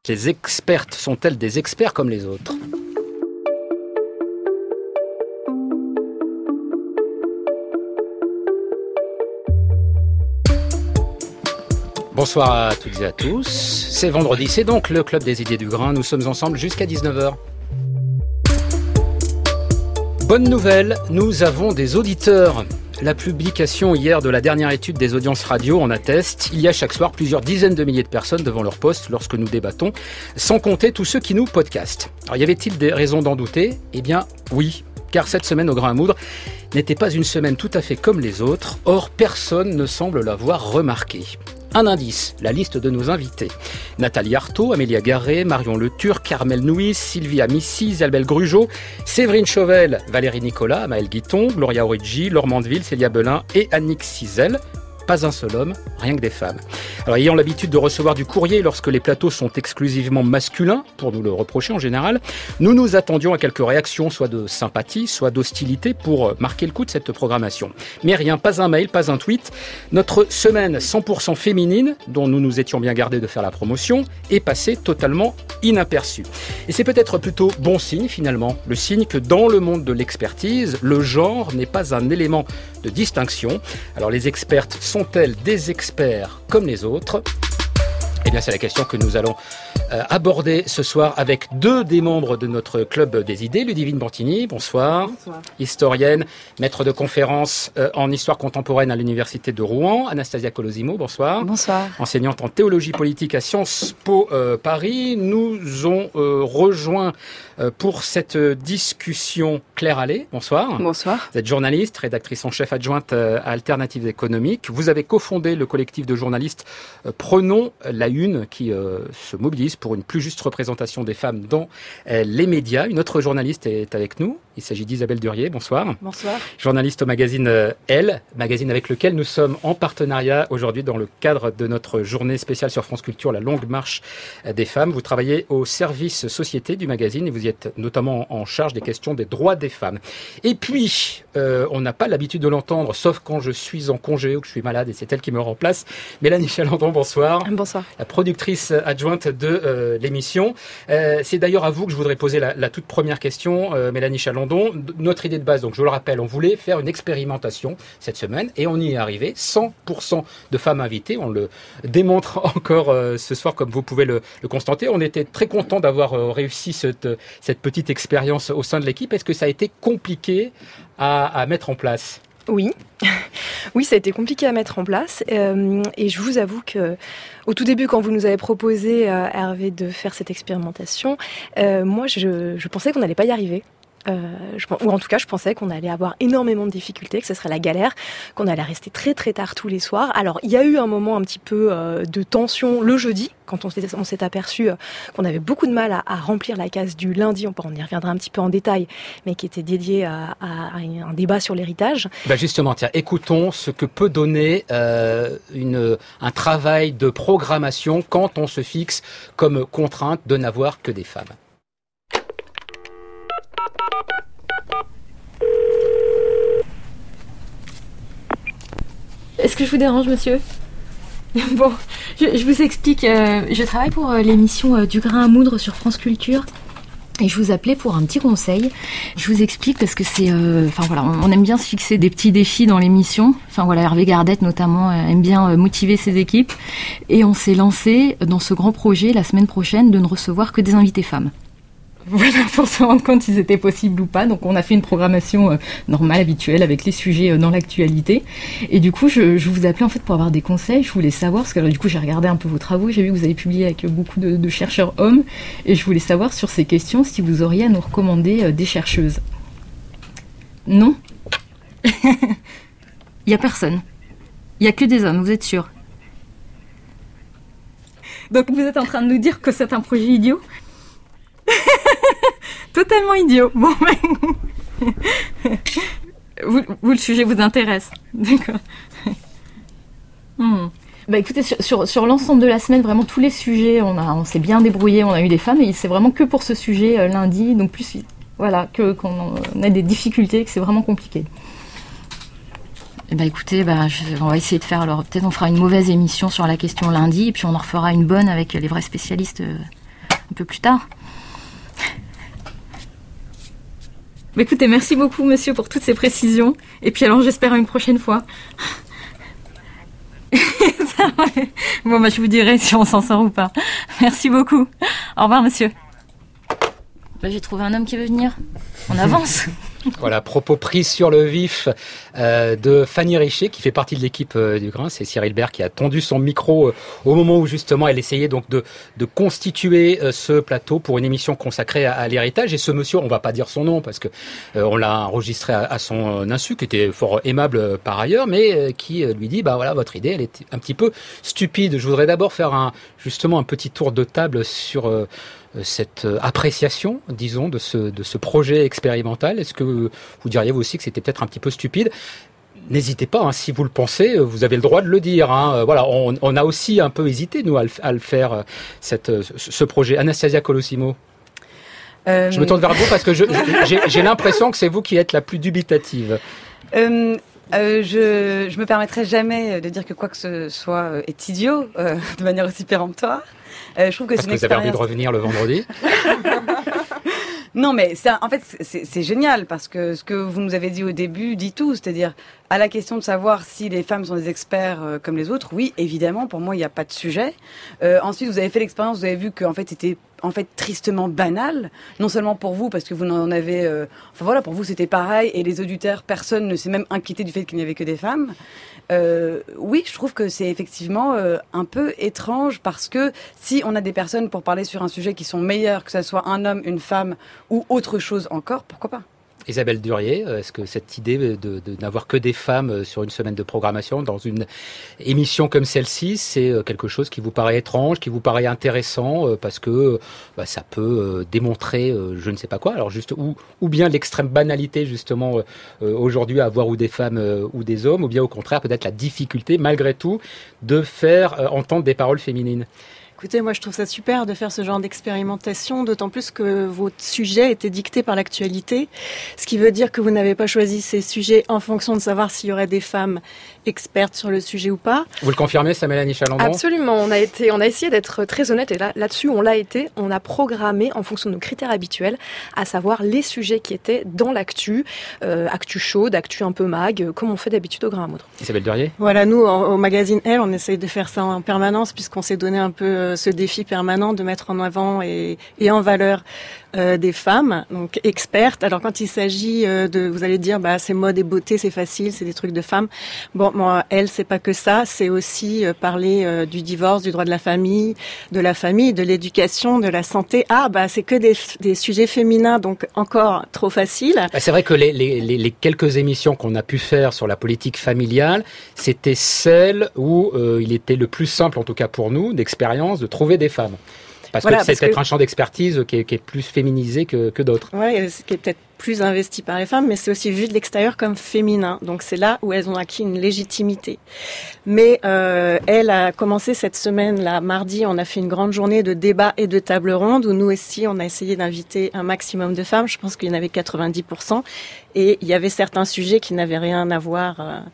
Les expertes sont-elles des experts comme les autres ? Bonsoir à toutes et à tous. C'est vendredi, c'est donc le Club des idées du grain. Nous sommes ensemble jusqu'à 19h. Bonne nouvelle, nous avons des auditeurs. La publication hier de la dernière étude des audiences radio en atteste. Il y a chaque soir plusieurs dizaines de milliers de personnes devant leur poste lorsque nous débattons, sans compter tous ceux qui nous podcastent. Alors y avait-il des raisons d'en douter ? Eh bien oui, car cette semaine au grain à moudre n'était pas une semaine tout à fait comme les autres. Or, personne ne semble l'avoir remarqué. Un indice, la liste de nos invités. Nathalie Arthaud, Amélia Garré, Marion Le Turc, Carmel Nouis, Sylvia Missy, Isabelle Grugeot, Séverine Chauvel, Valérie Nicolas, Maëlle Guiton, Gloria Origi, Laure Mandeville, Célia Belin et Annick Cizel. Pas un seul homme, rien que des femmes. Alors, ayant l'habitude de recevoir du courrier lorsque les plateaux sont exclusivement masculins, pour nous le reprocher en général, nous nous attendions à quelques réactions, soit de sympathie, soit d'hostilité, pour marquer le coup de cette programmation. Mais rien, pas un mail, pas un tweet. Notre semaine 100% féminine, dont nous nous étions bien gardés de faire la promotion, est passée totalement inaperçue. Et c'est peut-être plutôt bon signe, finalement, le signe que dans le monde de l'expertise, le genre n'est pas un élément de distinction. Alors, les expertes sont-elles des experts comme les autres ? Eh bien, c'est la question que nous allons aborder ce soir avec deux des membres de notre club des idées. Ludivine Bantini, bonsoir. Bonsoir. Historienne, maître de conférences en histoire contemporaine à l'université de Rouen. Anastasia Colosimo, bonsoir. Bonsoir. Enseignante en théologie politique à Sciences Po Paris. Nous ont rejoint pour cette discussion Claire Allais, bonsoir. Bonsoir. Vous êtes journaliste, rédactrice en chef adjointe à Alternatives économiques. Vous avez cofondé le collectif de journalistes Prenons la Une qui se mobilise pour une plus juste représentation des femmes dans les médias. Une autre journaliste est avec nous. Il s'agit d'Isabelle Durier. Bonsoir. Bonsoir. Journaliste au magazine Elle, magazine avec lequel nous sommes en partenariat aujourd'hui dans le cadre de notre journée spéciale sur France Culture, la longue marche des femmes. Vous travaillez au service société du magazine et vous y êtes notamment en charge des questions des droits des femmes. Et puis, on n'a pas l'habitude de l'entendre, sauf quand je suis en congé ou que je suis malade et c'est elle qui me remplace. Mélanie Chalandon, bonsoir. Bonsoir. La productrice adjointe de l'émission. C'est d'ailleurs à vous que je voudrais poser la toute première question, Mélanie Chalandon. Notre idée de base, donc je le rappelle, on voulait faire une expérimentation cette semaine et on y est arrivé. 100% de femmes invitées. On le démontre encore ce soir comme vous pouvez le constater. On était très contents d'avoir réussi cette petite expérience au sein de l'équipe. Est-ce que ça a été compliqué à mettre en place ? Oui. Oui, ça a été compliqué à mettre en place et je vous avoue que au tout début, quand vous nous avez proposé, Hervé, de faire cette expérimentation, moi je pensais qu'on n'allait pas y arriver. Ou en tout cas, je pensais qu'on allait avoir énormément de difficultés, que ce serait la galère, qu'on allait rester très très tard tous les soirs. Alors, il y a eu un moment un petit peu de tension le jeudi, quand on s'est aperçu qu'on avait beaucoup de mal à remplir la case du lundi, on y reviendra un petit peu en détail, mais qui était dédiée à un débat sur l'héritage. Justement, tiens, écoutons ce que peut donner un travail de programmation quand on se fixe comme contrainte de n'avoir que des femmes. Est-ce que je vous dérange, monsieur ? Bon, je vous explique. Je travaille pour l'émission du grain à moudre sur France Culture. Et je vous appelais pour un petit conseil. Je vous explique parce que c'est... on aime bien se fixer des petits défis dans l'émission. Hervé Gardette, notamment, aime bien motiver ses équipes. Et on s'est lancé dans ce grand projet, la semaine prochaine, de ne recevoir que des invités femmes. Voilà, pour se rendre compte si c'était possible ou pas. Donc on a fait une programmation normale, habituelle, avec les sujets dans l'actualité. Et du coup, je vous appelais en fait pour avoir des conseils. Je voulais savoir, parce que du coup j'ai regardé un peu vos travaux, j'ai vu que vous avez publié avec beaucoup de chercheurs hommes. Et je voulais savoir sur ces questions si vous auriez à nous recommander des chercheuses. Non ? Il n'y a personne. Il n'y a que des hommes, vous êtes sûr ? Donc vous êtes en train de nous dire que c'est un projet idiot ? Totalement idiot. Bon, vous le sujet vous intéresse, d'accord. Écoutez, sur l'ensemble de la semaine, vraiment tous les sujets, on s'est bien débrouillé, on a eu des femmes, et c'est vraiment que pour ce sujet lundi, donc plus qu'on a des difficultés, que c'est vraiment compliqué. Écoutez, on va essayer de faire, alors peut-être on fera une mauvaise émission sur la question lundi, et puis on en refera une bonne avec les vrais spécialistes un peu plus tard. Mais écoutez, merci beaucoup, monsieur, pour toutes ces précisions. Et puis alors, j'espère une prochaine fois. Bon, bah, je vous dirai si on s'en sort ou pas. Merci beaucoup. Au revoir, monsieur. Là, j'ai trouvé un homme qui veut venir. On avance. Voilà, propos pris sur le vif de Fanny Richer, qui fait partie de l'équipe du Grain. C'est Cyril Bert qui a tendu son micro au moment où justement elle essayait donc de constituer ce plateau pour une émission consacrée à l'héritage. Et ce monsieur, on va pas dire son nom parce que on l'a enregistré à son insu, qui était fort aimable par ailleurs, mais qui lui dit bah voilà, votre idée elle est un petit peu stupide. Je voudrais d'abord faire justement un petit tour de table sur cette appréciation, disons, de ce projet expérimental. Est-ce que vous diriez vous aussi que c'était peut-être un petit peu stupide ? N'hésitez pas, hein, si vous le pensez, vous avez le droit de le dire. Hein. Voilà, on a aussi un peu hésité, nous, à le faire, ce projet. Anastasia Colosimo. Je me tourne vers vous parce que j'ai l'impression que c'est vous qui êtes la plus dubitative. Je me permettrai jamais de dire que quoi que ce soit est idiot de manière aussi péremptoire. Je trouve que parce que vous avez envie de revenir le vendredi. Non, mais en fait, c'est génial parce que ce que vous nous avez dit au début dit tout. C'est-à-dire, à la question de savoir si les femmes sont des experts comme les autres, oui, évidemment, pour moi, il n'y a pas de sujet. Ensuite, vous avez fait l'expérience, vous avez vu qu'en fait, c'était tristement banal, non seulement pour vous, parce que vous en avez... enfin voilà, pour vous, c'était pareil, et les auditeurs, personne ne s'est même inquiété du fait qu'il n'y avait que des femmes. Oui, je trouve que c'est effectivement un peu étrange, parce que si on a des personnes pour parler sur un sujet qui sont meilleures, que ce soit un homme, une femme, ou autre chose encore, pourquoi pas ? Isabelle Durier, est-ce que cette idée de n'avoir que des femmes sur une semaine de programmation dans une émission comme celle-ci, c'est quelque chose qui vous paraît étrange, qui vous paraît intéressant parce que ça peut démontrer je ne sais pas quoi, alors juste ou bien l'extrême banalité justement aujourd'hui à avoir ou des femmes ou des hommes, ou bien au contraire peut-être la difficulté malgré tout de faire entendre des paroles féminines. Écoutez, moi je trouve ça super de faire ce genre d'expérimentation, d'autant plus que votre sujet était dicté par l'actualité, ce qui veut dire que vous n'avez pas choisi ces sujets en fonction de savoir s'il y aurait des femmes expertes sur le sujet ou pas. Vous le confirmez, ça, Mélanie Chalandon ? Absolument, on a essayé d'être très honnête et là-dessus on l'a été, on a programmé en fonction de nos critères habituels, à savoir les sujets qui étaient dans l'actu, actu chaude, actu un peu mag, comme on fait d'habitude au Grain à Moudre. Isabelle Durier ? Voilà, nous au magazine Elle, on essaye de faire ça en permanence puisqu'on s'est donné un peu ce défi permanent de mettre en avant et en valeur des femmes, donc expertes. Alors quand il s'agit vous allez dire, c'est mode et beauté, c'est facile, c'est des trucs de femmes. Bon, Elle, c'est pas que ça, c'est aussi parler du divorce, du droit de la famille, de l'éducation, de la santé. C'est que des sujets féminins, donc encore trop facile. C'est vrai que les quelques émissions qu'on a pu faire sur la politique familiale, c'était celles où il était le plus simple, en tout cas pour nous, d'expérience, de trouver des femmes. Parce que c'est peut-être un champ d'expertise qui est plus féminisé que d'autres. Oui, qui est peut-être plus investi par les femmes, mais c'est aussi vu de l'extérieur comme féminin. Donc c'est là où elles ont acquis une légitimité. Mais Elle a commencé cette semaine, là, mardi, on a fait une grande journée de débat et de table ronde, où nous aussi, on a essayé d'inviter un maximum de femmes. Je pense qu'il y en avait 90%. Et il y avait certains sujets qui n'avaient rien à voir...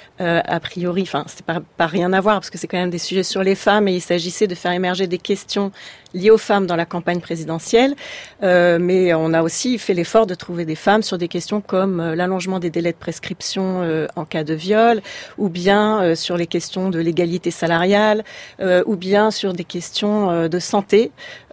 a priori, enfin, c'est pas rien à voir parce que c'est quand même des sujets sur les femmes et il s'agissait de faire émerger des questions liées aux femmes dans la campagne présidentielle. Mais on a aussi fait l'effort de trouver des femmes sur des questions comme l'allongement des délais de prescription en cas de viol, ou bien sur les questions de l'égalité salariale, ou bien sur des questions de santé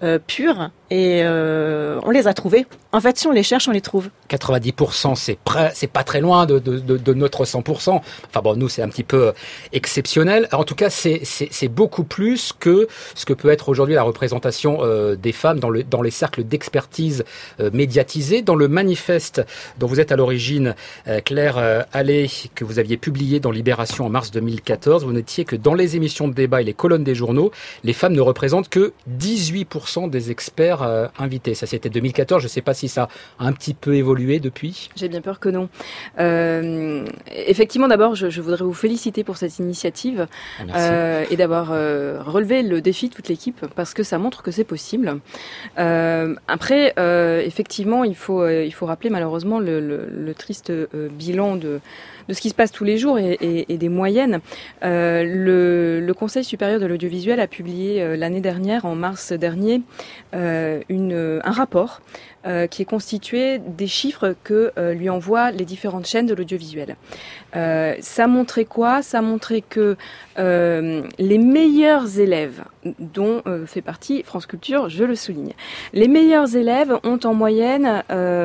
pure. Et on les a trouvées. En fait, si on les cherche, on les trouve. 90%, c'est pas très loin de notre 100%. Enfin bon, nous, c'est un petit peu exceptionnel. En tout cas, c'est beaucoup plus que ce que peut être aujourd'hui la représentation des femmes dans les cercles d'expertise médiatisés. Dans le manifeste dont vous êtes à l'origine, Claire Allais, que vous aviez publié dans Libération en mars 2014, vous notiez que dans les émissions de débat et les colonnes des journaux, les femmes ne représentent que 18% des experts première invitée. Ça, c'était 2014. Je ne sais pas si ça a un petit peu évolué depuis. J'ai bien peur que non. Effectivement, d'abord, je voudrais vous féliciter pour cette initiative et d'avoir relevé le défi de toute l'équipe parce que ça montre que c'est possible. Après, effectivement, il faut rappeler malheureusement le triste bilan de ce qui se passe tous les jours et des moyennes. Le Conseil supérieur de l'audiovisuel a publié l'année dernière, en mars dernier, un rapport qui est constitué des chiffres que lui envoient les différentes chaînes de l'audiovisuel. Ça montrait quoi ? Ça montrait que les meilleurs élèves, dont fait partie France Culture, je le souligne, les meilleurs élèves ont en moyenne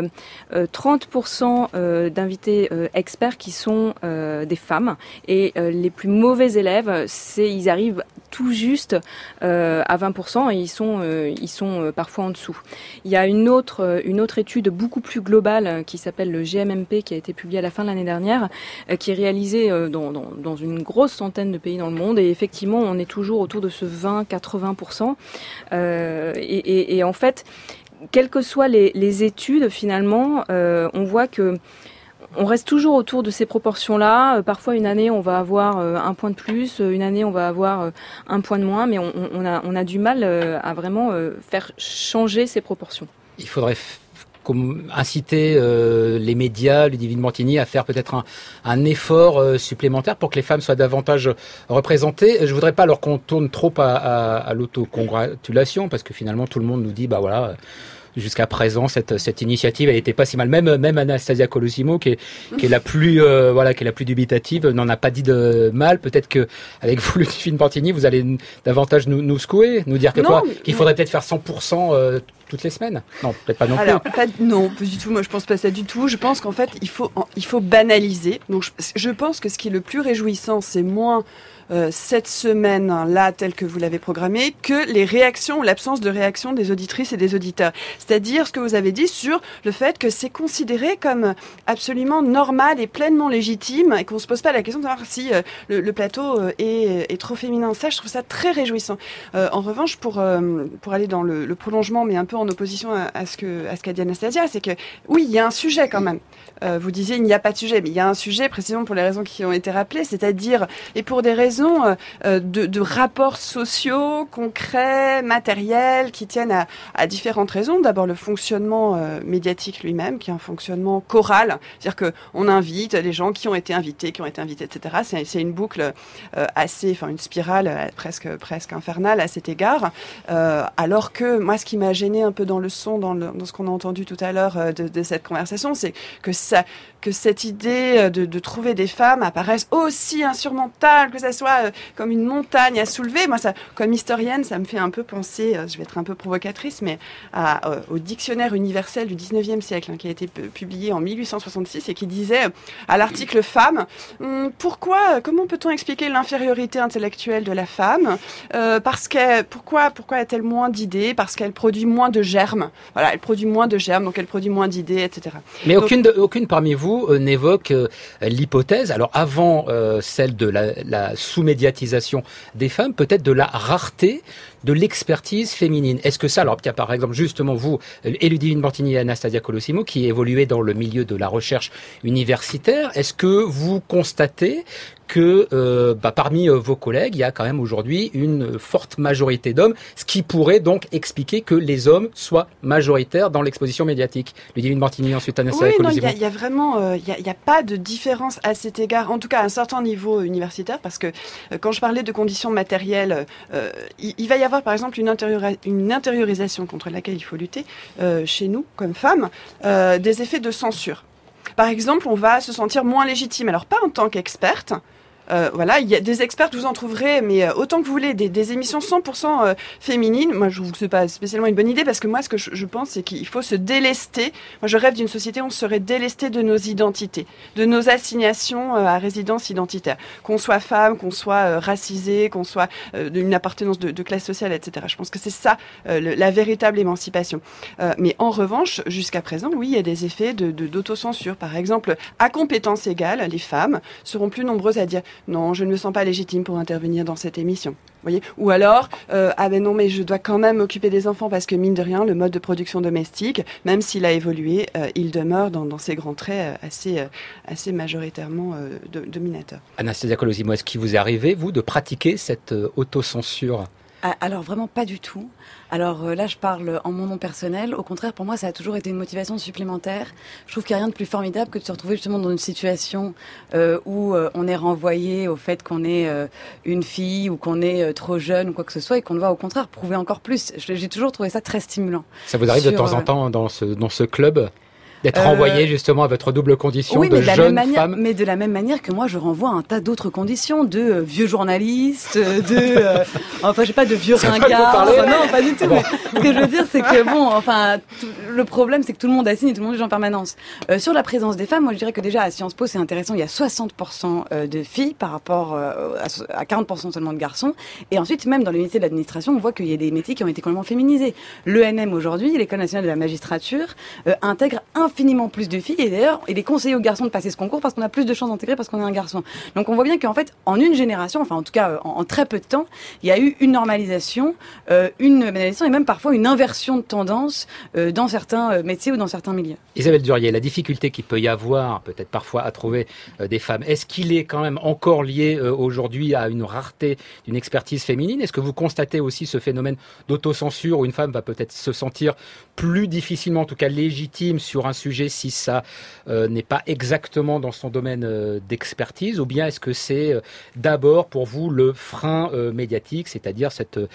30% d'invités experts qui sont des femmes, et les plus mauvais élèves, ils arrivent tout juste à 20% et ils sont parfois en dessous. Il y a une autre étude beaucoup plus globale qui s'appelle le GMMP, qui a été publiée à la fin de l'année dernière, qui est réalisée dans une grosse centaine de pays dans le monde, et effectivement on est toujours autour de ce 20-80%. Et en fait, quelles que soient les études, finalement, on voit que on reste toujours autour de ces proportions-là. Parfois, une année, on va avoir un point de plus, une année, on va avoir un point de moins, mais on a du mal à vraiment faire changer ces proportions. Il faudrait inciter les médias, Ludivine Bantigny, à faire peut-être un effort supplémentaire pour que les femmes soient davantage représentées. Je voudrais pas leur qu'on tourne trop à l'autocongratulation, parce que finalement, tout le monde nous dit, bah voilà, jusqu'à présent, cette initiative, elle était pas si mal. Même Anastasia Colosimo, qui est la plus dubitative, n'en a pas dit de mal. Peut-être que avec vous, Ludivine Bantigny, vous allez davantage nous secouer, nous dire qu'il faudrait peut-être faire 100% toutes les semaines. Non, peut-être pas non plus. Alors, non, pas du tout. Moi, je pense pas ça du tout. Je pense qu'en fait, il faut banaliser. Donc, je pense que ce qui est le plus réjouissant, c'est moins cette semaine-là, telle que vous l'avez programmée, que les réactions ou l'absence de réaction des auditrices et des auditeurs. C'est-à-dire ce que vous avez dit sur le fait que c'est considéré comme absolument normal et pleinement légitime, et qu'on se pose pas la question de savoir si le plateau est trop féminin. Ça, je trouve ça très réjouissant. En revanche, pour aller dans le prolongement, mais un peu en opposition à ce qu'a dit Anastasia, c'est que oui, il y a un sujet quand même. Vous disiez il n'y a pas de sujet, mais il y a un sujet précisément pour les raisons qui ont été rappelées, c'est-à-dire, et pour des raisons de rapports sociaux, concrets, matériels, qui tiennent à différentes raisons. D'abord, le fonctionnement médiatique lui-même, qui est un fonctionnement choral, c'est-à-dire qu'on invite les gens qui ont été invités, etc. C'est une boucle une spirale presque infernale à cet égard. Alors que moi, ce qui m'a gêné un peu dans le son, dans ce qu'on a entendu tout à l'heure de cette conversation, c'est que cette idée de trouver des femmes apparaisse aussi insurmontable, que ça soit comme une montagne à soulever. Moi, comme historienne, ça me fait un peu penser, je vais être un peu provocatrice, mais au dictionnaire universel du 19e siècle, qui a été publié en 1866 et qui disait à l'article femme, comment peut-on expliquer l'infériorité intellectuelle de la femme ? Pourquoi a-t-elle moins d'idées ? Parce qu'elle produit moins de germes. Voilà, elle produit moins de germes, donc elle produit moins d'idées, etc. Mais aucune parmi vous n'évoque l'hypothèse, alors avant celle de la sous-médiatisation des femmes, peut-être de la rareté de l'expertise féminine. Est-ce que ça, alors il y a par exemple justement vous, et Ludivine Bantigny et Anastasia Colosimo, qui évoluez dans le milieu de la recherche universitaire, est-ce que vous constatez que parmi vos collègues, il y a quand même aujourd'hui une forte majorité d'hommes, ce qui pourrait donc expliquer que les hommes soient majoritaires dans l'exposition médiatique. Ludivine Bantigny, ensuite Anastasia Colosimo. Il y a vraiment, il y a pas de différence à cet égard, en tout cas à un certain niveau universitaire, parce que quand je parlais de conditions matérielles, il va y avoir par exemple une intériorisation contre laquelle il faut lutter chez nous, comme femmes, des effets de censure. Par exemple, on va se sentir moins légitime, alors pas en tant qu'experte. Il y a des expertes, vous en trouverez, mais autant que vous voulez, des émissions 100% féminines. Moi, je trouve que c'est pas spécialement une bonne idée, parce que moi, ce que je pense, c'est qu'il faut se délester. Moi, je rêve d'une société où on serait délesté de nos identités, de nos assignations à résidence identitaire. Qu'on soit femme, qu'on soit racisé, qu'on soit d'une appartenance de classe sociale, etc. Je pense que c'est ça, la véritable émancipation. Mais en revanche, jusqu'à présent, oui, il y a des effets d'autocensure. Par exemple, à compétences égales, les femmes seront plus nombreuses à dire non, je ne me sens pas légitime pour intervenir dans cette émission. Vous voyez ? Ou alors, ah ben non, mais je dois quand même m'occuper des enfants parce que mine de rien, le mode de production domestique, même s'il a évolué, il demeure dans ses grands traits assez majoritairement dominateur. Anastasia Colosimo, est-ce qu'il vous est arrivé, vous, de pratiquer cette autocensure ? Alors vraiment pas du tout. Alors là je parle en mon nom personnel. Au contraire pour moi ça a toujours été une motivation supplémentaire. Je trouve qu'il n'y a rien de plus formidable que de se retrouver justement dans une situation où on est renvoyé au fait qu'on est une fille ou qu'on est trop jeune ou quoi que ce soit et qu'on doit au contraire prouver encore plus. J'ai toujours trouvé ça très stimulant. Ça vous arrive de temps en temps dans ce club d'être renvoyé justement à votre double condition de jeune femme. Mais de la même manière que moi, je renvoie un tas d'autres conditions, de vieux journalistes, enfin, je sais pas, de vieux ringards. Non, pas du tout. Bon. Mais ce que je veux dire, c'est que bon, enfin, le problème, c'est que tout le monde assigne et tout le monde juge en permanence. Sur la présence des femmes, moi, je dirais que déjà à Sciences Po, c'est intéressant. Il y a 60% de filles par rapport à 40% seulement de garçons. Et ensuite, même dans les métiers de l'administration, on voit qu'il y a des métiers qui ont été complètement féminisés. L'ENM aujourd'hui, l'École nationale de la magistrature, intègre infiniment plus de filles et d'ailleurs il est conseillé aux garçons de passer ce concours parce qu'on a plus de chances d'intégrer parce qu'on est un garçon. Donc on voit bien qu'en fait en une génération, enfin en tout cas en très peu de temps, il y a eu une normalisation, une banalisation et même parfois une inversion de tendance dans certains métiers ou dans certains milieux. Isabelle Durier, la difficulté qu'il peut y avoir peut-être parfois à trouver des femmes, est-ce qu'il est quand même encore lié aujourd'hui à une rareté d'une expertise féminine ? Est-ce que vous constatez aussi ce phénomène d'autocensure où une femme va peut-être se sentir plus difficilement, en tout cas légitime sur un sujet si ça n'est pas exactement dans son domaine d'expertise, ou bien est-ce que c'est d'abord pour vous le frein médiatique, c'est-à-dire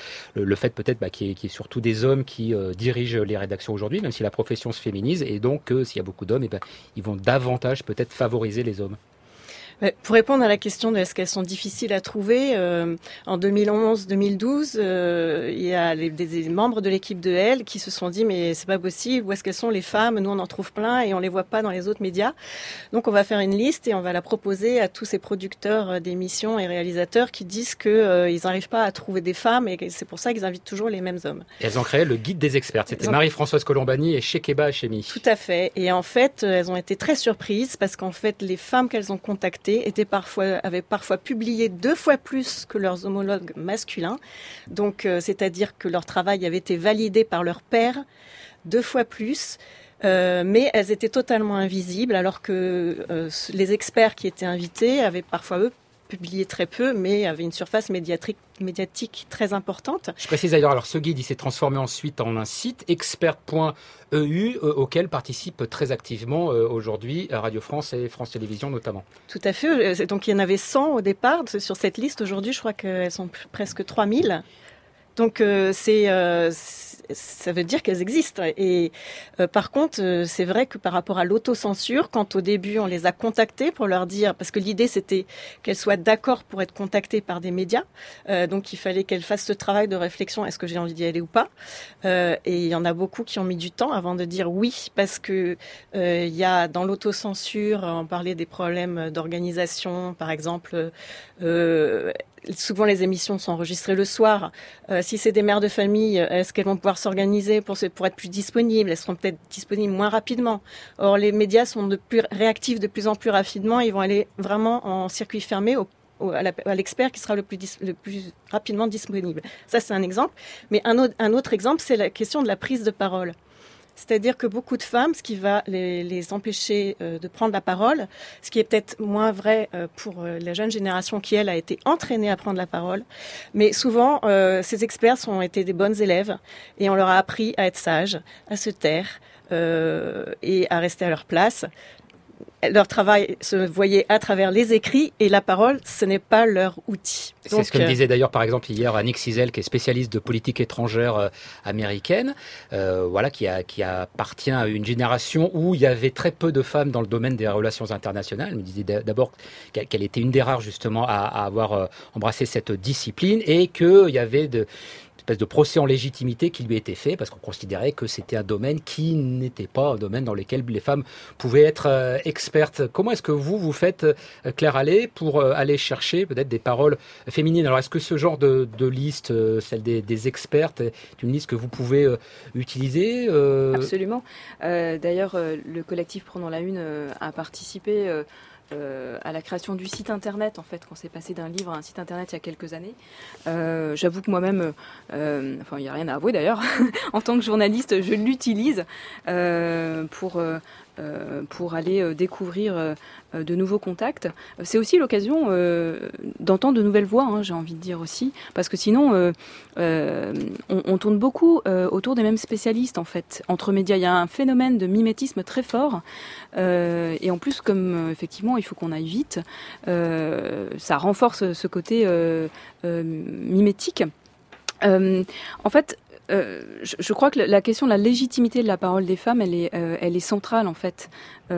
le fait peut-être qu'il y ait surtout des hommes qui dirigent les rédactions aujourd'hui, même si la profession se féminise, et donc s'il y a beaucoup d'hommes, ils vont davantage peut-être favoriser les hommes. Pour répondre à la question de est-ce qu'elles sont difficiles à trouver, en 2011-2012, il y a des membres de l'équipe de Elle qui se sont dit mais c'est pas possible, où est-ce qu'elles sont les femmes ? Nous on en trouve plein et on les voit pas dans les autres médias. Donc on va faire une liste et on va la proposer à tous ces producteurs d'émissions et réalisateurs qui disent que ils n'arrivent pas à trouver des femmes et c'est pour ça qu'ils invitent toujours les mêmes hommes. Et elles ont créé le guide des expertes. C'était Marie-Françoise Colombani et Shekeba Hachemi. Tout à fait. Et en fait, elles ont été très surprises parce qu'en fait, les femmes qu'elles ont contactées avaient parfois publié 2 fois plus que leurs homologues masculins. Donc, c'est-à-dire que leur travail avait été validé par leurs pairs 2 fois plus. Mais elles étaient totalement invisibles, alors que les experts qui étaient invités avaient parfois, eux, publié très peu, mais avaient une surface médiatique très importante. Je précise d'ailleurs, alors ce guide, il s'est transformé ensuite en un site, expert.eu, auquel participent très activement aujourd'hui Radio France et France Télévisions notamment. Tout à fait. Donc il y en avait 100 au départ sur cette liste. Aujourd'hui, je crois qu'elles sont presque 3000. Donc ça veut dire qu'elles existent. Et par contre, c'est vrai que par rapport à l'autocensure, quand au début on les a contactées pour leur dire, parce que l'idée c'était qu'elles soient d'accord pour être contactées par des médias, donc il fallait qu'elles fassent ce travail de réflexion, est-ce que j'ai envie d'y aller ou pas, et il y en a beaucoup qui ont mis du temps avant de dire oui, parce que il y a dans l'autocensure, on parlait des problèmes d'organisation, par exemple, souvent les émissions sont enregistrées le soir. Si c'est des mères de famille, est-ce qu'elles vont pouvoir s'organiser pour être plus disponibles ? Elles seront peut-être disponibles moins rapidement. Or, les médias sont réactifs de plus en plus rapidement. Ils vont aller vraiment en circuit fermé à l'expert qui sera le plus rapidement disponible. Ça, c'est un exemple. Mais un autre exemple, c'est la question de la prise de parole. C'est-à-dire que beaucoup de femmes, ce qui va les empêcher de prendre la parole, ce qui est peut-être moins vrai pour la jeune génération qui, elle, a été entraînée à prendre la parole. Mais souvent, ces experts ont été des bonnes élèves et on leur a appris à être sages, à se taire et à rester à leur place. Leur travail se voyait à travers les écrits et la parole, ce n'est pas leur outil. C'est ce que me disait d'ailleurs par exemple hier Annick Cizel, qui est spécialiste de politique étrangère américaine, qui appartient à une génération où il y avait très peu de femmes dans le domaine des relations internationales. Elle me disait d'abord qu'elle était une des rares justement à avoir embrassé cette discipline et qu'il y avait de procès en légitimité qui lui était fait parce qu'on considérait que c'était un domaine qui n'était pas un domaine dans lequel les femmes pouvaient être expertes. Comment est-ce que vous faites, Claire Allais, pour aller chercher peut-être des paroles féminines ? Alors est-ce que ce genre de liste, celle des expertes, est une liste que vous pouvez utiliser Absolument. D'ailleurs, le collectif Prenons la Une a participé à la création du site internet, en fait, quand c'est passé d'un livre à un site internet il y a quelques années. J'avoue que moi-même, il n'y a rien à avouer d'ailleurs, en tant que journaliste, je l'utilise pour aller découvrir de nouveaux contacts. C'est aussi l'occasion d'entendre de nouvelles voix, j'ai envie de dire aussi, parce que sinon, on tourne beaucoup autour des mêmes spécialistes, en fait, entre médias. Il y a un phénomène de mimétisme très fort, et en plus, comme effectivement, il faut qu'on aille vite, ça renforce ce côté mimétique. En fait, je crois que la question de la légitimité de la parole des femmes, elle est centrale en fait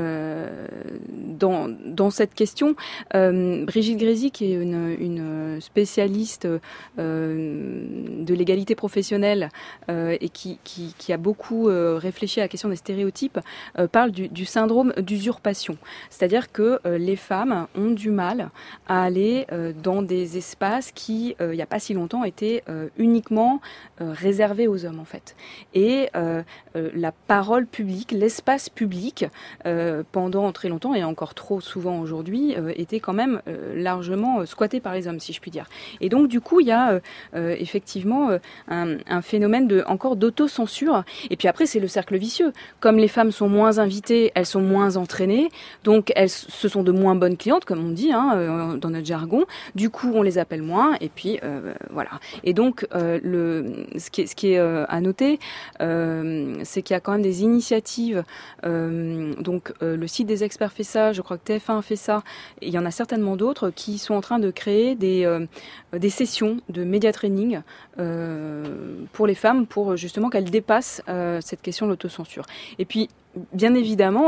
dans cette question. Brigitte Grésy, qui est une spécialiste de l'égalité professionnelle et qui a beaucoup réfléchi à la question des stéréotypes, parle du syndrome d'usurpation. C'est-à-dire que les femmes ont du mal à aller dans des espaces qui, il n'y a pas si longtemps, étaient uniquement réservés aux hommes en fait. Et la parole publique, l'espace public, pendant très longtemps et encore trop souvent aujourd'hui, était quand même largement squatté par les hommes, si je puis dire. Et donc du coup, il y a effectivement un phénomène encore d'autocensure. Et puis après, c'est le cercle vicieux. Comme les femmes sont moins invitées, elles sont moins entraînées, donc ce sont de moins bonnes clientes, comme on dit dans notre jargon. Du coup, on les appelle moins, et puis voilà. Et donc, ce qui est à noter, c'est qu'il y a quand même des initiatives. Donc, le site des experts fait ça, je crois que TF1 fait ça. Et il y en a certainement d'autres qui sont en train de créer des sessions de média training pour les femmes, pour justement qu'elles dépassent cette question de l'autocensure. Et puis, bien évidemment,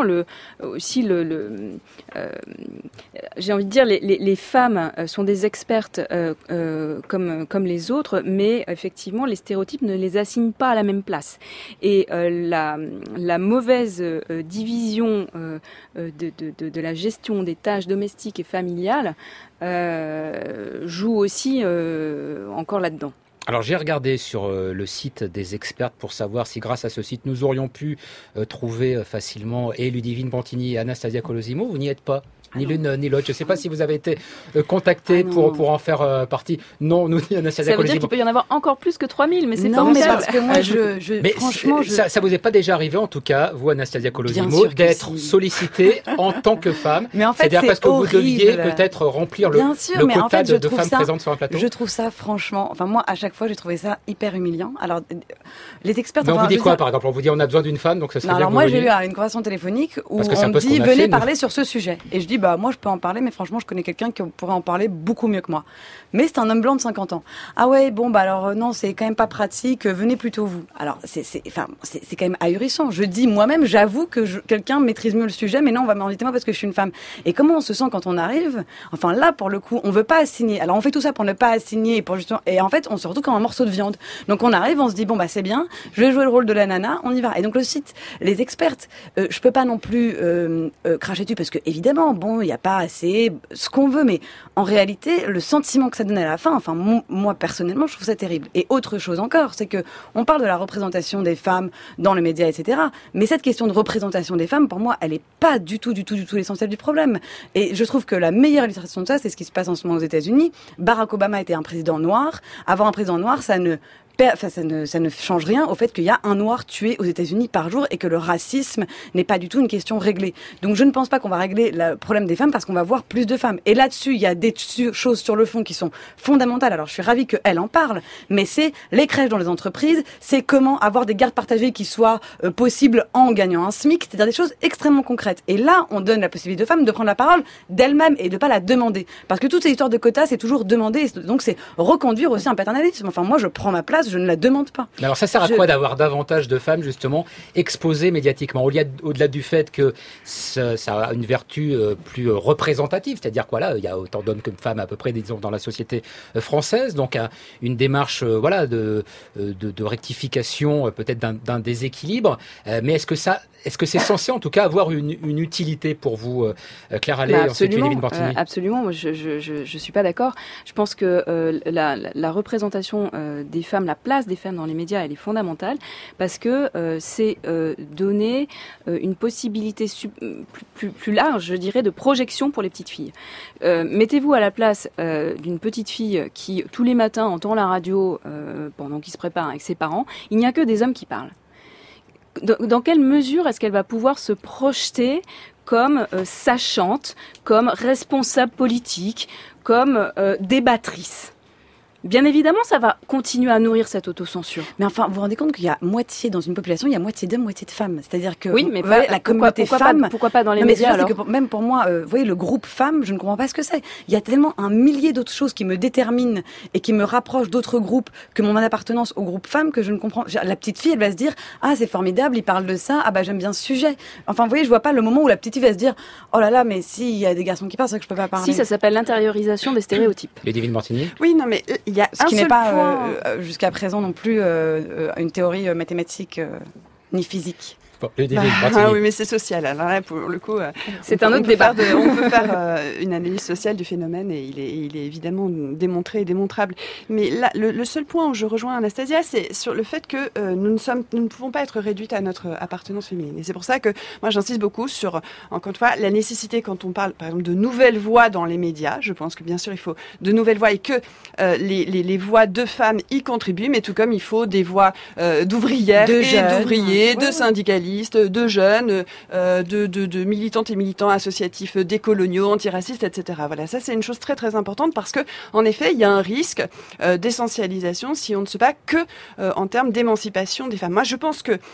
j'ai envie de dire, les femmes sont des expertes comme les autres, mais effectivement, les stéréotypes ne les assignent pas à la même place. Et la mauvaise division de la gestion des tâches domestiques et familiales joue aussi encore là-dedans. Alors j'ai regardé sur le site des expertes pour savoir si grâce à ce site nous aurions pu trouver facilement et Ludivine Pantini et Anastasia Colosimo. Vous n'y êtes pas. Ni l'une ni l'autre. Je ne sais pas si vous avez été contacté pour en faire partie. Non, nous dit Anastasia Colosimo. Ça veut dire qu'il peut y en avoir encore plus que 3000, mais c'est non, formidable. Mais parce que moi, mais franchement, ça vous est pas déjà arrivé, en tout cas, vous, Anastasia Colosimo, d'être sollicitée en tant que femme. Mais en fait, c'est-à-dire parce que horrible. Vous deviez peut-être remplir le quota en fait, de femmes présentes sur un plateau. Je trouve ça, franchement, enfin moi, à chaque fois, j'ai trouvé ça hyper humiliant. Alors, les experts. Mais on vous dit quoi, par exemple? On vous dit on a besoin d'une femme, donc ça serait bien. Alors moi, j'ai eu une conversation téléphonique où on me dit venez parler sur ce sujet, et je dis moi, je peux en parler. Mais franchement, je connais quelqu'un qui pourrait en parler beaucoup mieux que moi. Mais c'est un homme blanc de 50 ans. Ah ouais, bon, alors non, c'est quand même pas pratique, venez plutôt vous. Alors, c'est quand même ahurissant. Je dis moi-même, j'avoue que quelqu'un maîtrise mieux le sujet, mais non, on va m'inviter moi parce que je suis une femme. Et comment on se sent quand on arrive? Enfin, là, pour le coup, on veut pas assigner. Alors, on fait tout ça pour ne pas assigner et en fait, on se retrouve comme un morceau de viande. Donc, on arrive, on se dit, c'est bien, je vais jouer le rôle de la nana, on y va. Et donc, le site, les expertes, je peux pas non plus cracher dessus parce que, évidemment, il y a pas assez ce qu'on veut, mais en réalité, le sentiment que ça donne à la fin, enfin, moi, personnellement, je trouve ça terrible. Et autre chose encore, c'est que on parle de la représentation des femmes dans les médias, etc. Mais cette question de représentation des femmes, pour moi, elle est pas du tout l'essentiel du problème. Et je trouve que la meilleure illustration de ça, c'est ce qui se passe en ce moment aux États-Unis. Barack Obama était un président noir. Avoir un président noir, ça ne change rien au fait qu'il y a un noir tué aux États-Unis par jour et que le racisme n'est pas du tout une question réglée. Donc je ne pense pas qu'on va régler le problème des femmes parce qu'on va voir plus de femmes. Et là-dessus, il y a des choses sur le fond qui sont fondamentales. Alors je suis ravie qu'elle en parle, mais c'est les crèches dans les entreprises, c'est comment avoir des gardes partagées qui soient possibles en gagnant un SMIC, c'est-à-dire des choses extrêmement concrètes. Et là, on donne la possibilité aux femmes de prendre la parole d'elles-mêmes et de pas la demander. Parce que toutes ces histoires de quotas, c'est toujours demander, donc c'est reconduire aussi un paternalisme. Enfin, moi, je prends ma place, je ne la demande pas. Mais alors ça sert à quoi d'avoir davantage de femmes justement exposées médiatiquement au-delà du fait que ça a une vertu plus représentative, c'est-à-dire il y a autant d'hommes que de femmes à peu près disons dans la société française, donc une démarche de rectification peut-être d'un déséquilibre, mais est-ce que c'est censé en tout cas avoir une utilité pour vous, Claire Allais, ensuite Ludivine Pantini? Absolument, moi je suis pas d'accord. Je pense que la représentation des femmes, la place des femmes dans les médias, elle est fondamentale parce que c'est donner une possibilité plus large, je dirais, de projection pour les petites filles. Mettez-vous à la place d'une petite fille qui, tous les matins, entend la radio pendant qu'il se prépare avec ses parents. Il n'y a que des hommes qui parlent. Dans quelle mesure est-ce qu'elle va pouvoir se projeter comme sachante, comme responsable politique, comme débattrice? Bien évidemment, ça va continuer à nourrir cette autocensure. Mais enfin, vous vous rendez compte qu'il y a moitié dans une population, il y a moitié d'hommes, moitié de femmes. C'est-à-dire que oui, mais la communauté femme. Pourquoi pas dans les médias alors? Même pour moi, vous voyez, le groupe femme, je ne comprends pas ce que c'est. Il y a tellement un millier d'autres choses qui me déterminent et qui me rapprochent d'autres groupes que mon appartenance au groupe femme que je ne comprends. La petite fille, elle va se dire, ah c'est formidable, il parle de ça, ah bah j'aime bien ce sujet. Enfin, vous voyez, je vois pas le moment où la petite fille va se dire, oh là là, mais si il y a des garçons qui parlent, c'est vrai que je peux pas parler. Si, ça s'appelle l'intériorisation des stéréotypes. Ludivine Mortigny. Oui, non, mais il y a ce qui n'est pas jusqu'à présent non plus une théorie mathématique ni physique. Ah oui, mais c'est social. Alors là, pour le coup, c'est un autre débat. On peut faire une analyse sociale du phénomène et il est évidemment démontré et démontrable. Mais là, le seul point où je rejoins Anastasia, c'est sur le fait que nous ne pouvons pas être réduites à notre appartenance féminine. Et c'est pour ça que moi, j'insiste beaucoup sur, encore une fois, la nécessité quand on parle, par exemple, de nouvelles voix dans les médias. Je pense que bien sûr, il faut de nouvelles voix et que les voix de femmes y contribuent, mais tout comme il faut des voix d'ouvrières d'ouvriers, de syndicalistes, de jeunes, de militantes et militants associatifs décoloniaux, antiracistes, etc. Voilà, ça c'est une chose très très importante parce que en effet, il y a un risque d'essentialisation si on ne se bat que en termes d'émancipation des femmes. Moi, je pense que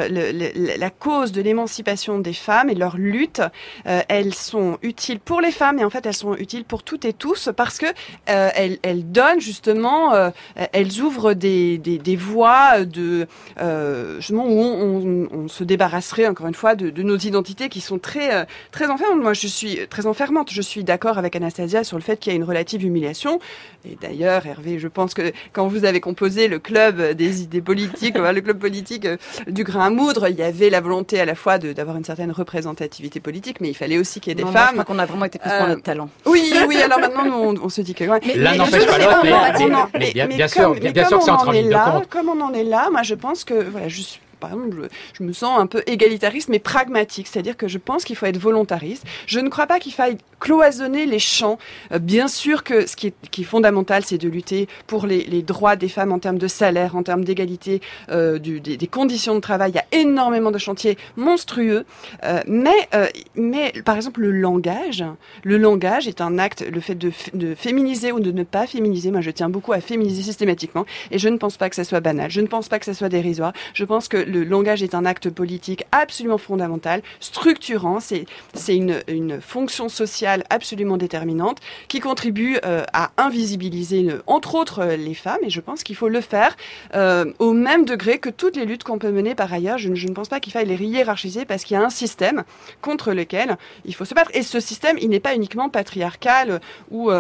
la cause de l'émancipation des femmes et leur lutte, elles sont utiles pour les femmes et en fait, elles sont utiles pour toutes et tous parce que elles donnent justement, elles ouvrent des voies justement où on se débarrasserait encore une fois de nos identités qui sont très très enfermantes. Moi, je suis très enfermante. Je suis d'accord avec Anastasia sur le fait qu'il y a une relative humiliation. Et d'ailleurs, Hervé, je pense que quand vous avez composé le club des idées politiques, le club politique du grain à moudre, il y avait la volonté à la fois d'avoir une certaine représentativité politique, mais il fallait aussi qu'il y ait des femmes. Je crois qu'on a vraiment été plus pour notre talent. Oui. Alors maintenant, on se dit que l'un n'empêche pas l'autre, mais bien sûr que c'est entre ligne de compte. Comme on en est là, moi, je pense que voilà, par exemple, je me sens un peu égalitariste, mais pragmatique. C'est-à-dire que je pense qu'il faut être volontariste. Je ne crois pas qu'il faille cloisonner les champs. Bien sûr que ce qui est fondamental, c'est de lutter pour les droits des femmes en termes de salaire, en termes d'égalité, des conditions de travail. Il y a énormément de chantiers monstrueux. Mais par exemple, le langage est un acte, le fait de féminiser ou de ne pas féminiser. Moi, je tiens beaucoup à féminiser systématiquement. Et je ne pense pas que ça soit banal. Je ne pense pas que ça soit dérisoire. Je pense que le langage est un acte politique absolument fondamental, structurant. C'est une fonction sociale absolument déterminante qui contribue à invisibiliser, entre autres, les femmes. Et je pense qu'il faut le faire au même degré que toutes les luttes qu'on peut mener par ailleurs. Je ne pense pas qu'il faille les hiérarchiser parce qu'il y a un système contre lequel il faut se battre. Et ce système, il n'est pas uniquement patriarcal ou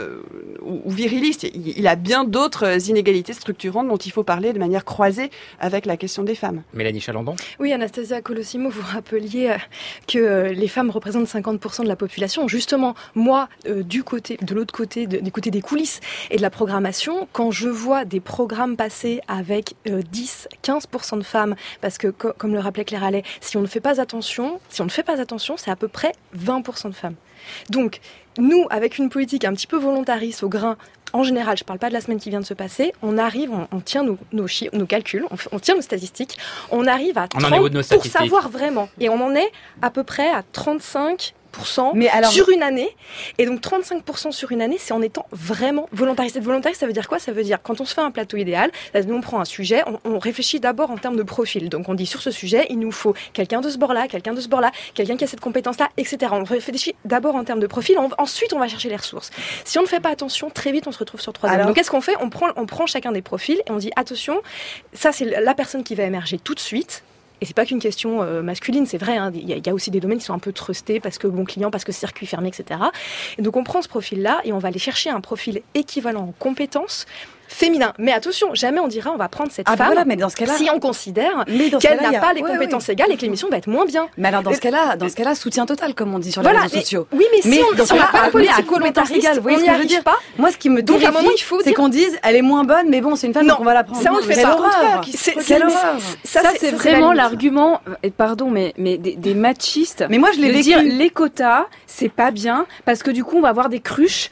viriliste. Il a bien d'autres inégalités structurantes dont il faut parler de manière croisée avec la question des femmes. Mélanie Chalandon. Oui, Anastasia Colosimo, vous rappeliez que les femmes représentent 50% de la population. Justement, moi, de l'autre côté, du côté des coulisses et de la programmation, quand je vois des programmes passer avec 10-15% de femmes, parce que, comme le rappelait Claire Allais, si on ne fait pas attention, c'est à peu près 20% de femmes. Donc, nous, avec une politique un petit peu volontariste au grain, en général, je ne parle pas de la semaine qui vient de se passer, on arrive, on tient nos chiffres, nos calculs, on tient nos statistiques, on arrive à 30 pour savoir vraiment. Et on en est à peu près à 35% sur une année. Et donc 35% sur une année, c'est en étant vraiment volontariste. Être volontariste, ça veut dire quoi? Ça veut dire quand on se fait un plateau idéal, nous on prend un sujet, on réfléchit d'abord en termes de profil. Donc on dit sur ce sujet, il nous faut quelqu'un de ce bord-là, quelqu'un qui a cette compétence-là, etc. On réfléchit d'abord en termes de profil, ensuite on va chercher les ressources. Si on ne fait pas attention, très vite on se retrouve sur 3 ans. Donc qu'est-ce qu'on fait? On prend chacun des profils et on dit attention, ça c'est la personne qui va émerger tout de suite. Et c'est pas qu'une question masculine, c'est vrai, hein, y a aussi des domaines qui sont un peu trustés parce que bon client, parce que circuit fermé, etc. Et donc on prend ce profil-là et on va aller chercher un profil équivalent en compétences féminin. Mais attention, jamais on dira on va prendre cette femme voilà, mais dans ce cas-là, si on considère qu'elle n'a pas les compétences égales et que l'émission va être moins bien. Mais alors dans ce cas-là, soutien total comme on dit sur les réseaux sociaux. Oui, mais si on n'a pas de politique complémentariste, vous voyez ce que je veux dire pas. Moi, ce qui me terrifie, c'est qu'on dise elle est moins bonne, mais bon, c'est une femme, donc on va la prendre. Ça, on le fait pas. C'est l'horreur. Ça, c'est vraiment l'argument. Pardon, mais des machistes. Mais moi, je l'ai vécu. Dire les quotas, c'est pas bien parce que du coup, on va avoir des cruches.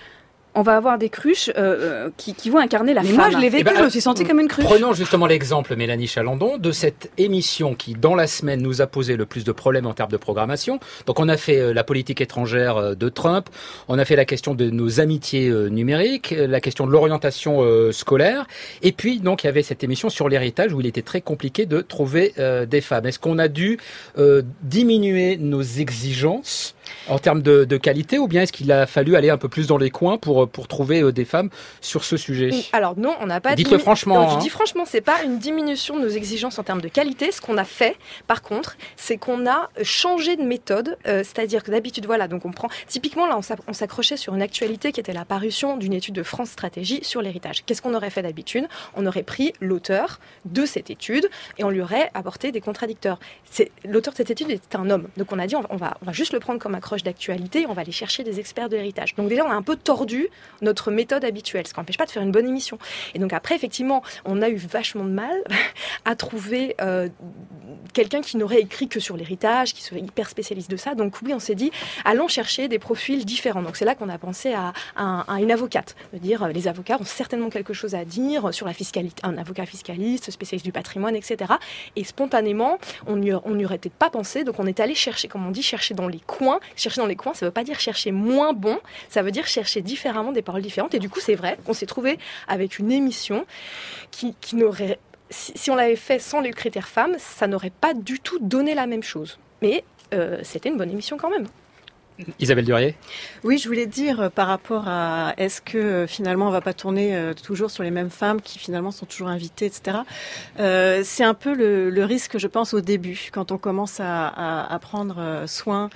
Qui vont incarner la femme. Moi, je l'ai vécu, je me suis sentie comme une cruche. Prenons justement l'exemple, Mélanie Chalandon, de cette émission qui, dans la semaine, nous a posé le plus de problèmes en termes de programmation. Donc, on a fait la politique étrangère de Trump, on a fait la question de nos amitiés numériques, la question de l'orientation scolaire, et puis, donc, il y avait cette émission sur l'héritage où il était très compliqué de trouver des femmes. Est-ce qu'on a dû diminuer nos exigences en termes de qualité, ou bien est-ce qu'il a fallu aller un peu plus dans les coins pour trouver des femmes sur ce sujet? Alors non, on n'a pas... Dites-le franchement. Je dis franchement, c'est pas une diminution de nos exigences en termes de qualité. Ce qu'on a fait, par contre, c'est qu'on a changé de méthode. C'est-à-dire que d'habitude, voilà, donc on prend... Typiquement, là, on s'accrochait sur une actualité qui était la parution d'une étude de France Stratégie sur l'héritage. Qu'est-ce qu'on aurait fait d'habitude? On aurait pris l'auteur de cette étude et on lui aurait apporté des contradicteurs. L'auteur de cette étude était un homme. Donc on a dit, on va juste le prendre comme accroche d'actualité, on va aller chercher des experts de l'héritage. Donc déjà, on a un peu tordu notre méthode habituelle, ce qui n'empêche pas de faire une bonne émission. Et donc après, effectivement, on a eu vachement de mal à trouver quelqu'un qui n'aurait écrit que sur l'héritage, qui serait hyper spécialiste de ça. Donc oui, on s'est dit, allons chercher des profils différents. Donc c'est là qu'on a pensé à une avocate. De dire, les avocats ont certainement quelque chose à dire sur la fiscalité. Un avocat fiscaliste, spécialiste du patrimoine, etc. Et spontanément, on n'y aurait peut-être pas pensé. Donc on est allé chercher, comme on dit, chercher dans les coins. Chercher dans les coins, ça ne veut pas dire chercher moins bon, ça veut dire chercher différemment des paroles différentes. Et du coup, c'est vrai qu'on s'est trouvé avec une émission qui n'aurait... Si on l'avait fait sans les critères femmes, ça n'aurait pas du tout donné la même chose. Mais c'était une bonne émission quand même. Isabelle Durier? Oui, je voulais dire par rapport à est-ce que finalement on va pas tourner toujours sur les mêmes femmes qui finalement sont toujours invitées, etc. C'est un peu le risque, je pense, au début, quand on commence à prendre soin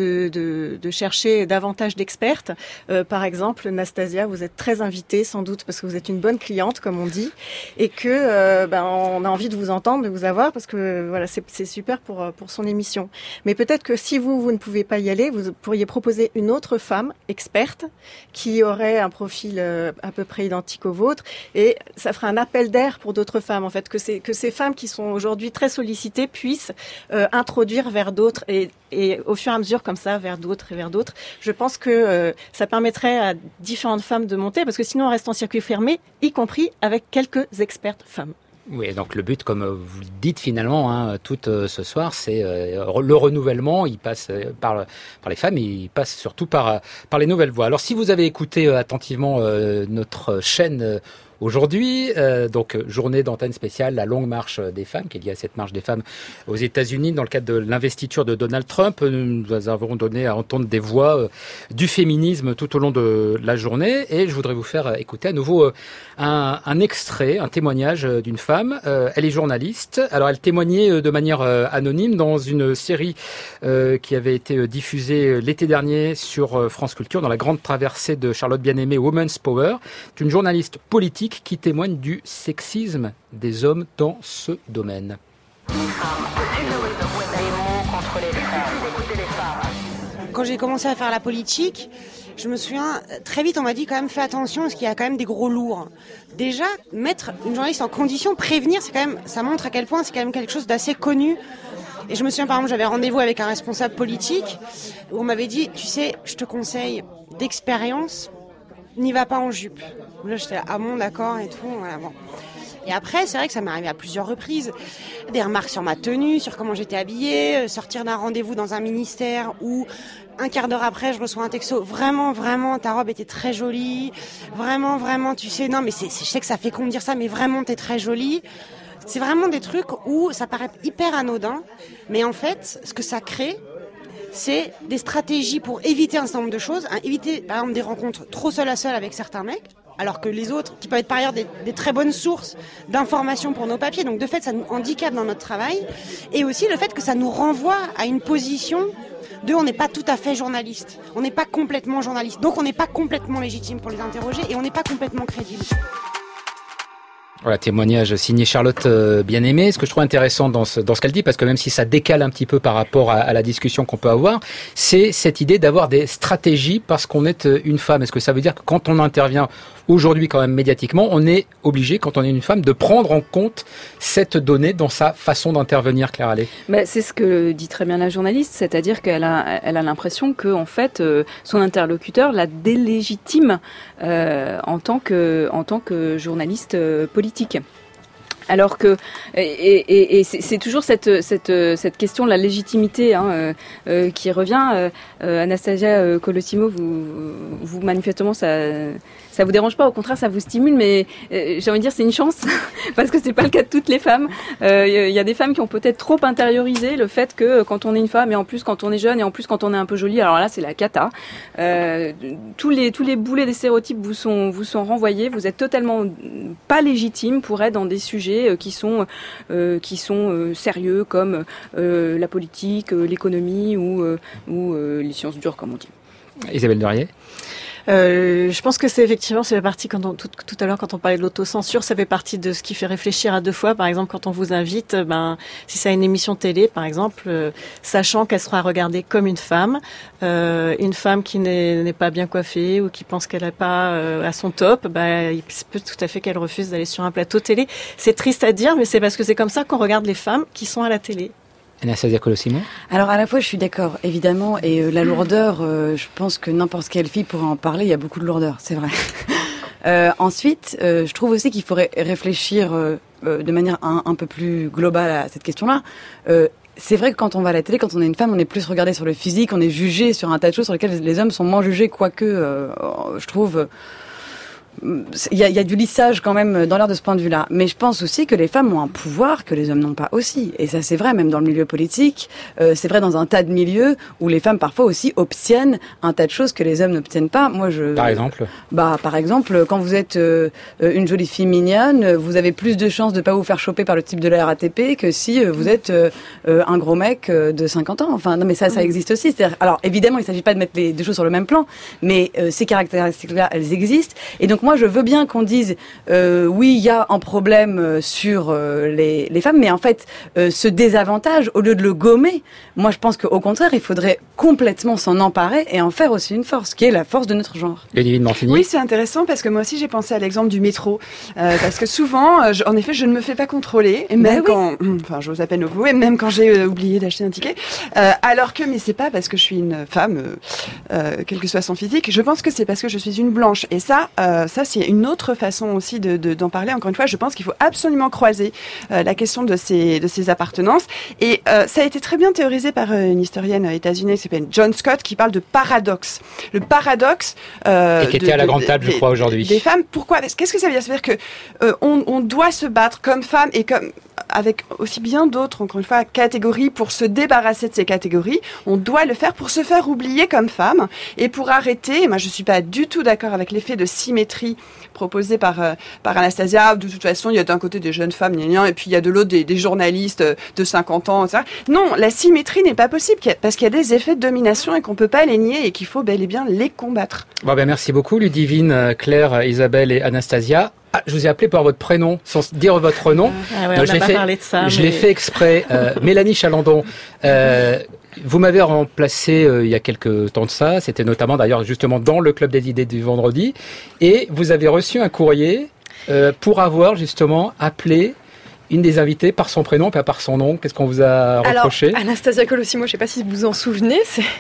de chercher davantage d'expertes. Par exemple, Nastasia, vous êtes très invitée, sans doute, parce que vous êtes une bonne cliente, comme on dit, et que on a envie de vous entendre, de vous avoir, parce que voilà, c'est super pour son émission. Mais peut-être que si vous ne pouvez pas y aller, vous pourriez proposer une autre femme experte qui aurait un profil à peu près identique au vôtre, et ça ferait un appel d'air pour d'autres femmes, en fait, que ces femmes qui sont aujourd'hui très sollicitées puissent introduire vers d'autres et au fur et à mesure comme ça vers d'autres et vers d'autres. Je pense que ça permettrait à différentes femmes de monter, parce que sinon on reste en circuit fermé, y compris avec quelques expertes femmes. Oui, donc le but, comme vous le dites finalement, tout ce soir, c'est le renouvellement. Il passe par les femmes, et il passe surtout par les nouvelles voix. Alors, si vous avez écouté attentivement notre chaîne aujourd'hui, donc journée d'antenne spéciale, la longue marche des femmes, qui est liée à cette marche des femmes aux États-Unis dans le cadre de l'investiture de Donald Trump. Nous avons donné à entendre des voix du féminisme tout au long de la journée, et je voudrais vous faire écouter à nouveau un extrait, un témoignage d'une femme. Elle est journaliste. Alors elle témoignait de manière anonyme dans une série qui avait été diffusée l'été dernier sur France Culture, dans la grande traversée de Charlotte Bien-Aimée, Women's Power. C'est une journaliste politique qui témoigne du sexisme des hommes dans ce domaine. Quand j'ai commencé à faire la politique, je me souviens, très vite on m'a dit quand même fais attention parce qu'il y a quand même des gros lourds. Déjà, mettre une journaliste en condition, prévenir, c'est quand même, ça montre à quel point c'est quand même quelque chose d'assez connu. Et je me souviens par exemple, j'avais rendez-vous avec un responsable politique où on m'avait dit, tu sais, je te conseille d'expérience, n'y va pas en jupe. Là, j'étais là, ah bon, d'accord, et tout, voilà, bon. Et après, c'est vrai que ça m'est arrivé à plusieurs reprises. Des remarques sur ma tenue, sur comment j'étais habillée, sortir d'un rendez-vous dans un ministère où un quart d'heure après, je reçois un texto. Vraiment, vraiment, ta robe était très jolie. Vraiment, vraiment, tu sais, non, mais je sais que ça fait con de dire ça, mais vraiment, t'es très jolie. C'est vraiment des trucs où ça paraît hyper anodin, mais en fait, ce que ça crée, c'est des stratégies pour éviter un certain nombre de choses. Éviter, par exemple, des rencontres trop seul à seul avec certains mecs, alors que les autres, qui peuvent être par ailleurs des très bonnes sources d'informations pour nos papiers. Donc de fait, ça nous handicape dans notre travail. Et aussi le fait que ça nous renvoie à une position de on n'est pas tout à fait journaliste. On n'est pas complètement journaliste. Donc on n'est pas complètement légitime pour les interroger et on n'est pas complètement crédible. Voilà, témoignage signé Charlotte Bien-Aimée. Ce que je trouve intéressant dans ce qu'elle dit, parce que même si ça décale un petit peu par rapport à la discussion qu'on peut avoir, c'est cette idée d'avoir des stratégies parce qu'on est une femme. Est-ce que ça veut dire que quand on intervient aujourd'hui quand même médiatiquement, on est obligé, quand on est une femme, de prendre en compte cette donnée dans sa façon d'intervenir, Claire Allais? C'est ce que dit très bien la journaliste, c'est-à-dire qu'elle a l'impression que en fait son interlocuteur la délégitime en tant que journaliste politique. Alors que et c'est toujours cette question de la légitimité qui revient. Anastasia Colosimo, vous manifestement ça vous dérange pas, au contraire ça vous stimule, mais j'ai envie de dire c'est une chance parce que c'est pas le cas de toutes les femmes. Il y a des femmes qui ont peut-être trop intériorisé le fait que quand on est une femme et en plus quand on est jeune et en plus quand on est un peu jolie, alors là c'est la cata. Tous les boulets des stéréotypes vous sont renvoyés. Vous êtes totalement pas légitime pour être dans des sujets qui sont sérieux comme la politique, l'économie ou les sciences dures comme on dit. Isabelle Duriez. Je pense que c'est fait partie tout à l'heure quand on parlait de l'autocensure, ça fait partie de ce qui fait réfléchir à deux fois. Par exemple, quand on vous invite, si c'est une émission télé, par exemple, sachant qu'elle sera regardée comme une femme qui n'est pas bien coiffée ou qui pense qu'elle n'est pas à son top, il se peut tout à fait qu'elle refuse d'aller sur un plateau télé. C'est triste à dire, mais c'est parce que c'est comme ça qu'on regarde les femmes qui sont à la télé. Anastasia Colosimo. Alors à la fois je suis d'accord évidemment et la lourdeur, je pense que n'importe quelle fille pourrait en parler, il y a beaucoup de lourdeur, c'est vrai. Ensuite, je trouve aussi qu'il faudrait réfléchir de manière un peu plus globale à cette question-là. C'est vrai que quand on va à la télé, quand on est une femme, on est plus regardé sur le physique, on est jugé sur un tas de choses sur lesquelles les hommes sont moins jugés, quoique je trouve... Il y a du lissage quand même dans l'air de ce point de vue-là. Mais je pense aussi que les femmes ont un pouvoir que les hommes n'ont pas aussi. Et ça, c'est vrai même dans le milieu politique. C'est vrai dans un tas de milieux où les femmes parfois aussi obtiennent un tas de choses que les hommes n'obtiennent pas. Par exemple? Par exemple, quand vous êtes une jolie fille mignonne, vous avez plus de chances de pas vous faire choper par le type de la RATP que si vous êtes un gros mec de 50 ans. Enfin, non, mais ça existe aussi. C'est-à-dire, alors, évidemment, il ne s'agit pas de mettre les deux choses sur le même plan, mais ces caractéristiques-là, elles existent. Et donc, moi, je veux bien qu'on dise oui, il y a un problème sur les femmes, mais en fait, ce désavantage, au lieu de le gommer, moi je pense qu'au contraire, il faudrait complètement s'en emparer et en faire aussi une force, qui est la force de notre genre. Ludivine Mortigny. Oui, c'est intéressant parce que moi aussi j'ai pensé à l'exemple du métro, parce que souvent, en effet, je ne me fais pas contrôler, et même j'ose à peine avouer, même quand j'ai oublié d'acheter un ticket, alors que, mais c'est pas parce que je suis une femme, quel que soit son physique, je pense que c'est parce que je suis une blanche, et ça c'est une autre façon aussi d'en parler. Encore une fois, je pense qu'il faut absolument croiser la question de ces appartenances. Et ça a été très bien théorisé par une historienne états-unienne qui s'appelle John Scott, qui parle de paradoxe. Le paradoxe... et qui était à la grande table, je crois, aujourd'hui. Des femmes. Pourquoi? Qu'est-ce que ça veut dire? Ça veut dire que on doit se battre comme femme et comme... avec aussi bien d'autres, encore une fois, catégories, pour se débarrasser de ces catégories. On doit le faire pour se faire oublier comme femme et pour arrêter, moi je suis pas du tout d'accord avec l'effet de symétrie proposé par Anastasia. De toute façon, il y a d'un côté des jeunes femmes, et puis il y a de l'autre des journalistes de 50 ans, etc. Non, la symétrie n'est pas possible parce qu'il y a des effets de domination et qu'on peut pas les nier et qu'il faut bel et bien les combattre. Merci beaucoup Ludivine, Claire, Isabelle et Anastasia. Je vous ai appelé par votre prénom, sans dire votre nom. On n'a pas parlé de ça. Je l'ai fait exprès. Mélanie Chalandon, vous m'avez remplacé il y a quelques temps de ça. C'était notamment d'ailleurs justement dans le Club des idées du vendredi. Et vous avez reçu un courrier pour avoir justement appelé une des invitées par son prénom, pas par son nom. Qu'est-ce qu'on vous a reproché? Alors, Anastasia Colosimo, je ne sais pas si vous vous en souvenez.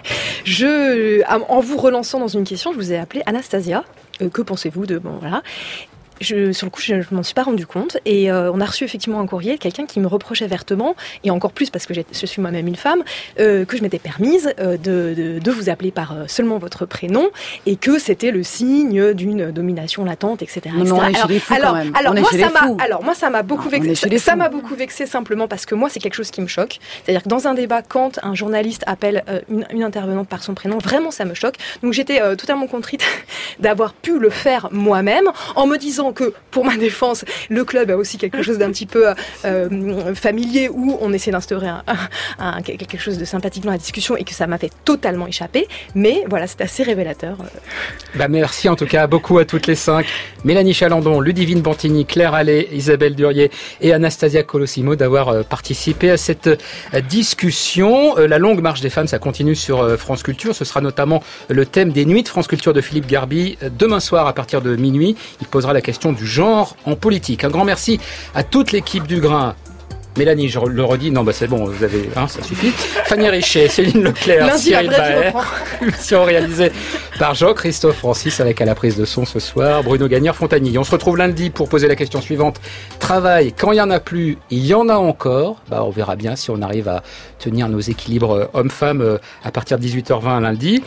En vous relançant dans une question, je vous ai appelé Anastasia. Que pensez-vous de... Bon, voilà. Sur le coup, je m'en suis pas rendu compte et on a reçu effectivement un courrier de quelqu'un qui me reprochait vertement, et encore plus parce que je suis moi-même une femme, que je m'étais permise de vous appeler par seulement votre prénom et que c'était le signe d'une domination latente, etc. Non, on est chez les fous quand même. Moi, ça m'a beaucoup vexé. Ça m'a beaucoup vexé simplement parce que moi, c'est quelque chose qui me choque. C'est-à-dire que dans un débat, quand un journaliste appelle une intervenante par son prénom, vraiment, ça me choque. Donc, j'étais totalement contrite d'avoir pu le faire moi-même en me disant que, pour ma défense, le club a aussi quelque chose d'un petit peu familier où on essaie d'instaurer quelque chose de sympathique dans la discussion et que ça m'a fait totalement échapper. Mais voilà, c'est assez révélateur. Merci en tout cas beaucoup à toutes les 5. Mélanie Chalandon, Ludivine Bantini, Claire Allais, Isabelle Durier et Anastasia Colosimo d'avoir participé à cette discussion. La longue marche des femmes, ça continue sur France Culture. Ce sera notamment le thème des nuits de France Culture de Philippe Garby demain soir à partir de minuit. Il posera la question du genre en politique. Un grand merci à toute l'équipe du Grain. Mélanie, je le redis, non, c'est bon, vous avez, ça suffit. Fanny Richet, Céline Leclerc, Cyril Baer, émission réalisée par Jean-Christophe Francis avec à la prise de son ce soir, Bruno Gagnère-Fontanille. On se retrouve lundi pour poser la question suivante. Travail, quand il n'y en a plus, il y en a encore. On verra bien si on arrive à tenir nos équilibres hommes-femmes à partir de 18h20 lundi.